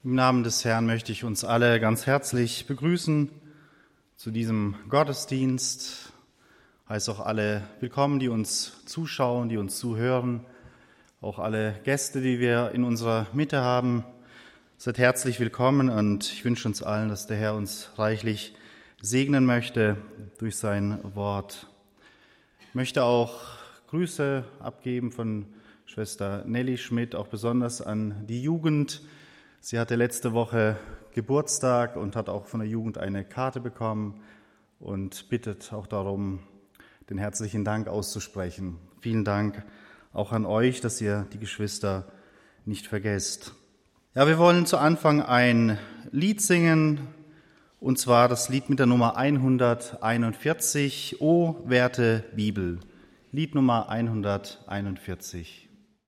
Im Namen des Herrn möchte ich uns alle ganz herzlich begrüßen zu diesem Gottesdienst. Heiße auch alle willkommen, die uns zuschauen, die uns zuhören. Auch alle Gäste, die wir in unserer Mitte haben. Seid herzlich willkommen und ich wünsche uns allen, dass der Herr uns reichlich segnen möchte durch sein Wort. Ich möchte auch Grüße abgeben von Schwester Nelly Schmidt, auch besonders an die Jugend. Sie hatte letzte Woche Geburtstag und hat auch von der Jugend eine Karte bekommen und bittet auch darum, den herzlichen Dank auszusprechen. Vielen Dank auch an euch, dass ihr die Geschwister nicht vergesst. Ja, wir wollen zu Anfang ein Lied singen, und zwar das Lied mit der Nummer 141, O werte Bibel. Lied Nummer 141.